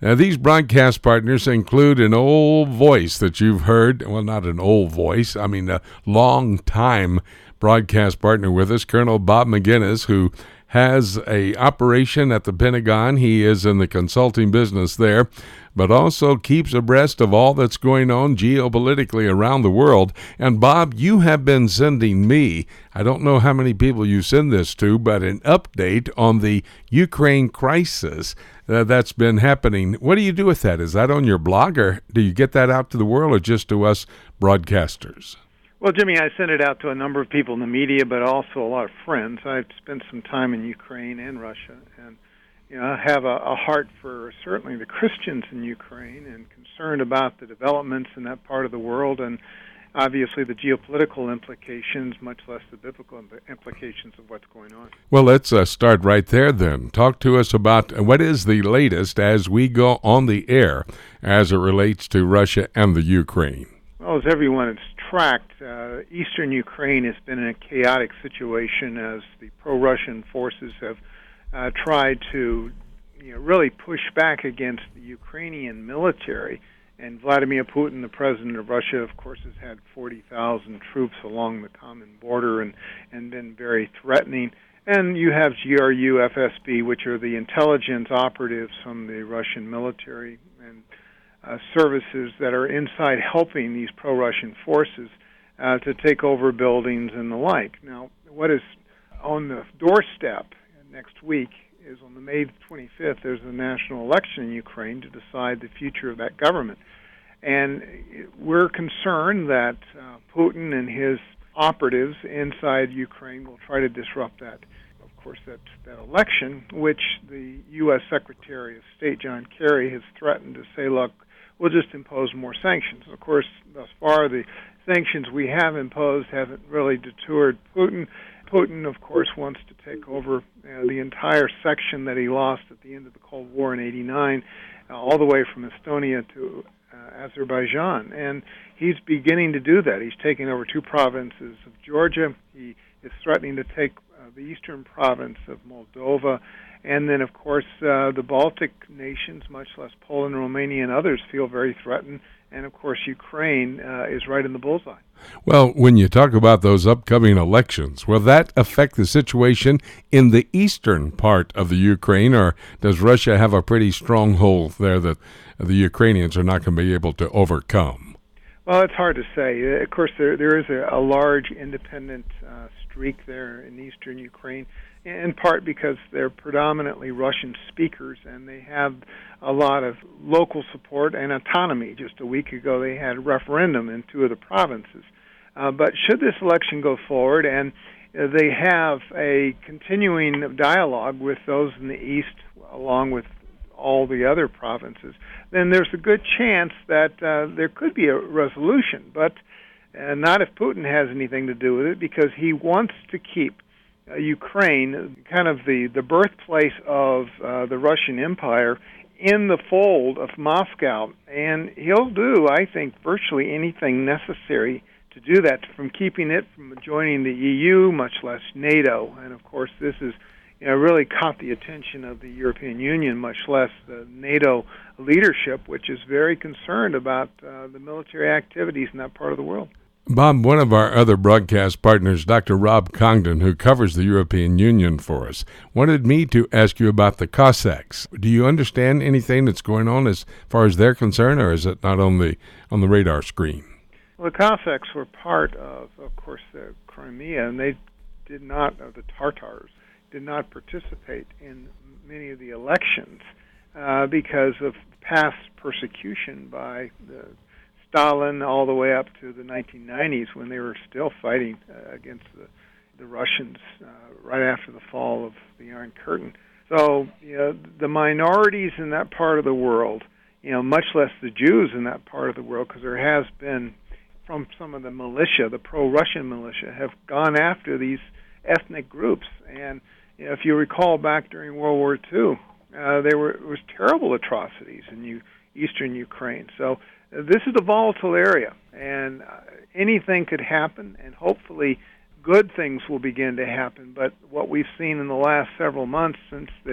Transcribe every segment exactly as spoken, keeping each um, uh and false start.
Now, these broadcast partners include an old voice that you've heard. Well, not an old voice. I mean, a long-time broadcast partner with us, Colonel Bob Maginnis, who has a operation at the Pentagon. He is in the consulting business there, but also keeps abreast of all that's going on geopolitically around the world. And Bob, you have been sending me, I don't know how many people you send this to, but an update on the Ukraine crisis uh, that's been happening. What do you do with that? Is that on your blog, or do you get that out to the world, or just to us broadcasters? Well, Jimmy, I sent it out to a number of people in the media, but also a lot of friends. I've spent some time in Ukraine and Russia, and you know, I have a, a heart for certainly the Christians in Ukraine and concerned about the developments in that part of the world and obviously the geopolitical implications, much less the biblical implications of what's going on. Well, let's uh, start right there then. Talk to us about what is the latest as we go on the air as it relates to Russia and the Ukraine. Well, as everyone has tracked, uh, eastern Ukraine has been in a chaotic situation as the pro-Russian forces have uh, tried to you know, really push back against the Ukrainian military. And Vladimir Putin, the president of Russia, of course, has had forty thousand troops along the common border and, and been very threatening. And you have G R U, F S B, which are the intelligence operatives from the Russian military and Uh, services that are inside helping these pro-Russian forces uh, to take over buildings and the like. Now, what is on the doorstep next week is on the May twenty-fifth, there's a national election in Ukraine to decide the future of that government. And we're concerned that uh, Putin and his operatives inside Ukraine will try to disrupt that. Of course, that, that election, which the U S Secretary of State, John Kerry, has threatened to say, look, we'll just impose more sanctions. Of course, thus far, the sanctions we have imposed haven't really deterred Putin. Putin, of course, wants to take over uh, the entire section that he lost at the end of the Cold War in eighty-nine, uh, all the way from Estonia to uh, Azerbaijan. And he's beginning to do that. He's taking over two provinces of Georgia. He is threatening to take uh, the eastern province of Moldova. And then, of course, uh, the Baltic nations, much less Poland, Romania, and others, feel very threatened. And, of course, Ukraine uh, is right in the bullseye. Well, when you talk about those upcoming elections, will that affect the situation in the eastern part of the Ukraine, or does Russia have a pretty strong hold there that the Ukrainians are not going to be able to overcome? Well, it's hard to say. Of course, there there is a, a large independent uh, streak there in eastern Ukraine, in part because they're predominantly Russian speakers, and they have a lot of local support and autonomy. Just a week ago, they had a referendum in two of the provinces. Uh, but should this election go forward, and uh, they have a continuing dialogue with those in the east, along with all the other provinces, then there's a good chance that uh, there could be a resolution. But uh, not if Putin has anything to do with it, because he wants to keep Uh, Ukraine, kind of the, the birthplace of uh, the Russian Empire, in the fold of Moscow. And he'll do, I think, virtually anything necessary to do that, from keeping it from joining the E U, much less NATO. And, of course, this is you know, really caught the attention of the European Union, much less the NATO leadership, which is very concerned about uh, the military activities in that part of the world. Bob, one of our other broadcast partners, Doctor Rob Congdon, who covers the European Union for us, wanted me to ask you about the Cossacks. Do you understand anything that's going on as far as they're concerned, or is it not on the on the radar screen? Well, the Cossacks were part of, of course, the Crimea, and they did not, or the Tartars, did not participate in many of the elections uh, because of past persecution by the Stalin all the way up to the nineteen nineties, when they were still fighting uh, against the, the Russians uh, right after the fall of the Iron Curtain. So, you know, the minorities in that part of the world, you know, much less the Jews in that part of the world, because there has been, from some of the militia, the pro-Russian militia, have gone after these ethnic groups. And you know, if you recall back during World War Two, uh, there were it was terrible atrocities in U- eastern Ukraine. So this is a volatile area, and uh, anything could happen, and hopefully good things will begin to happen. But what we've seen in the last several months since the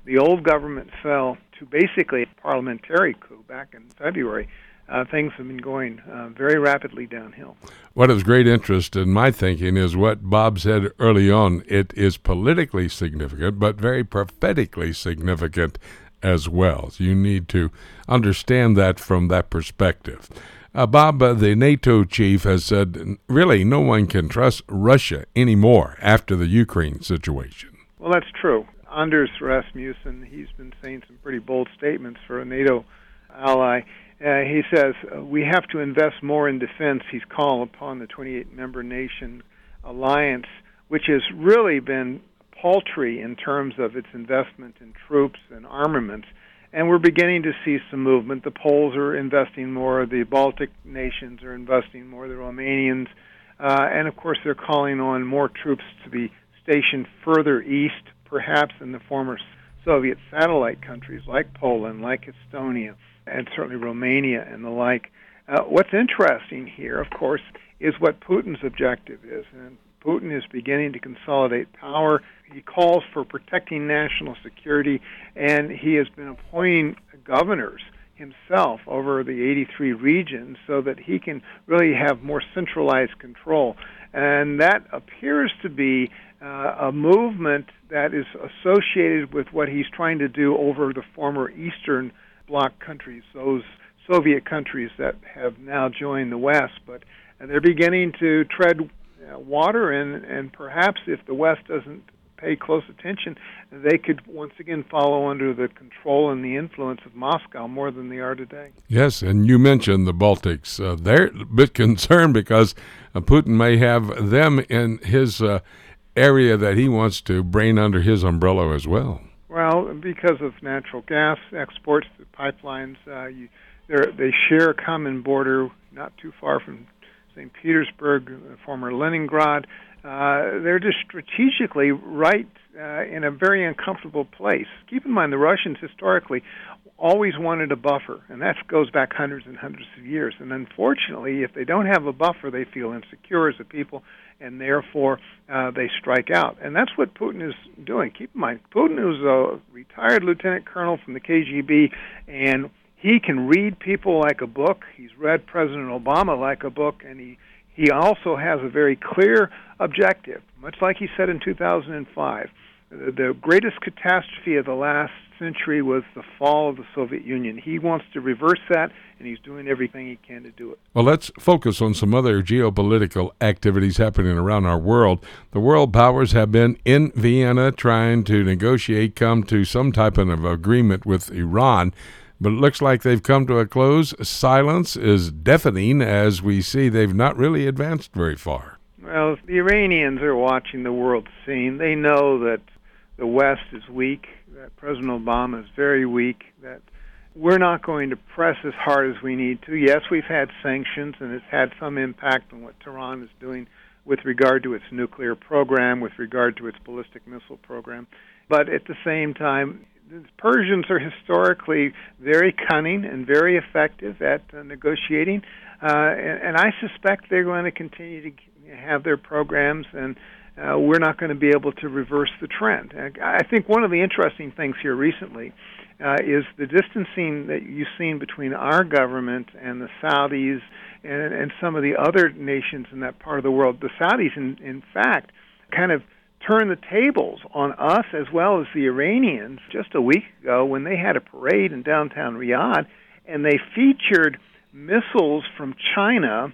the old government fell to basically a parliamentary coup back in February, uh, things have been going uh, very rapidly downhill. What is great interest in my thinking is what Bob said early on. It is politically significant, but very prophetically significant as well. So you need to understand that from that perspective. Uh, Bob, uh, the NATO chief, has said really no one can trust Russia anymore after the Ukraine situation. Well, that's true. Anders Rasmussen, he's been saying some pretty bold statements for a NATO ally. Uh, he says, uh, we have to invest more in defense. He's called upon the twenty-eight member nation alliance, which has really been paltry in terms of its investment in troops and armaments. And we're beginning to see some movement. The Poles are investing more. The Baltic nations are investing more. The Romanians. Uh, and, of course, they're calling on more troops to be stationed further east, perhaps in the former Soviet satellite countries like Poland, like Estonia, and certainly Romania and the like. Uh, what's interesting here, of course, is what Putin's objective is. And Putin is beginning to consolidate power. He calls for protecting national security, and he has been appointing governors himself over the eighty-three regions so that he can really have more centralized control. And that appears to be uh, a movement that is associated with what he's trying to do over the former Eastern Bloc countries, those Soviet countries that have now joined the West. But they're beginning to tread uh, water, and, and perhaps if the West doesn't pay close attention, they could once again follow under the control and the influence of Moscow more than they are today. Yes, and you mentioned the Baltics. Uh, they're a bit concerned because uh, Putin may have them in his uh, area that he wants to bring under his umbrella as well. Well, because of natural gas exports, the pipelines, uh, you, they share a common border not too far from Saint Petersburg, former Leningrad. Uh, they're just strategically right uh, in a very uncomfortable place. Keep in mind, the Russians historically always wanted a buffer, and that goes back hundreds and hundreds of years. And unfortunately, if they don't have a buffer, they feel insecure as a people, and therefore uh, they strike out. And that's what Putin is doing. Keep in mind, Putin is a retired lieutenant colonel from the K G B, and he can read people like a book. He's read President Obama like a book, and he He also has a very clear objective, much like he said in two thousand five. The greatest catastrophe of the last century was the fall of the Soviet Union. He wants to reverse that, and he's doing everything he can to do it. Well, let's focus on some other geopolitical activities happening around our world. The world powers have been in Vienna trying to negotiate, come to some type of agreement with Iran. But it looks like they've come to a close. Silence is deafening as we see they've not really advanced very far. Well, the Iranians are watching the world scene. They know that the West is weak, that President Obama is very weak, that we're not going to press as hard as we need to. Yes, we've had sanctions, and it's had some impact on what Tehran is doing with regard to its nuclear program, with regard to its ballistic missile program. But at the same time, the Persians are historically very cunning and very effective at uh, negotiating, uh, and, and I suspect they're going to continue to have their programs, and uh, we're not going to be able to reverse the trend. I think one of the interesting things here recently uh, is the distancing that you've seen between our government and the Saudis and, and some of the other nations in that part of the world. The Saudis, in, in fact, kind of turn the tables on us as well as the Iranians just a week ago when they had a parade in downtown Riyadh, and they featured missiles from China,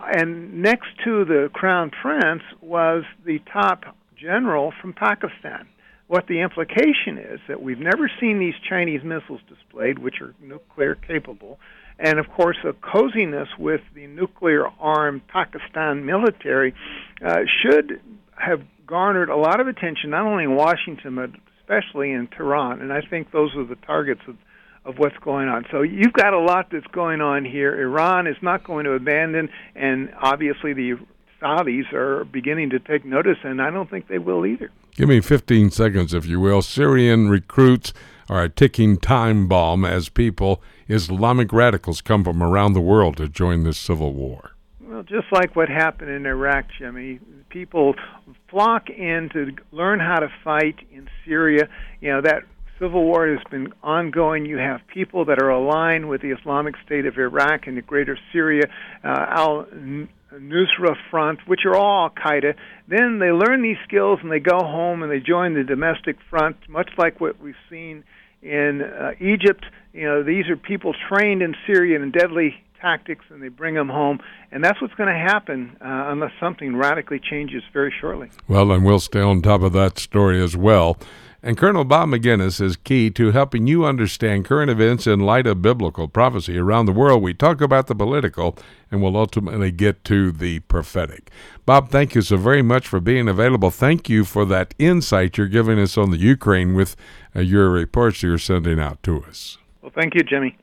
and next to the Crown Prince was the top general from Pakistan. What the implication is that we've never seen these Chinese missiles displayed, which are nuclear capable, and of course a coziness with the nuclear-armed Pakistan military uh, should have garnered a lot of attention, not only in Washington, but especially in Tehran. And I think those are the targets of, of what's going on. So you've got a lot that's going on here. Iran is not going to abandon, and obviously the Saudis are beginning to take notice, and I don't think they will either. Give me fifteen seconds, if you will. Syrian recruits are a ticking time bomb as people, Islamic radicals, come from around the world to join this civil war. Well, just like what happened in Iraq, Jimmy, people flock in to learn how to fight in Syria. You know, that civil war has been ongoing. You have people that are aligned with the Islamic State of Iraq and the greater Syria, uh, Al-Nusra Front, which are all Al-Qaeda. Then they learn these skills and they go home and they join the domestic front, much like what we've seen in uh, Egypt. You know, these are people trained in Syria in deadly tactics, and they bring them home. And that's what's going to happen uh, unless something radically changes very shortly. Well, and we'll stay on top of that story as well. And Colonel Bob Maginnis is key to helping you understand current events in light of biblical prophecy around the world. We talk about the political, and we'll ultimately get to the prophetic. Bob, thank you so very much for being available. Thank you for that insight you're giving us on the Ukraine with uh, your reports you're sending out to us. Well, thank you, Jimmy.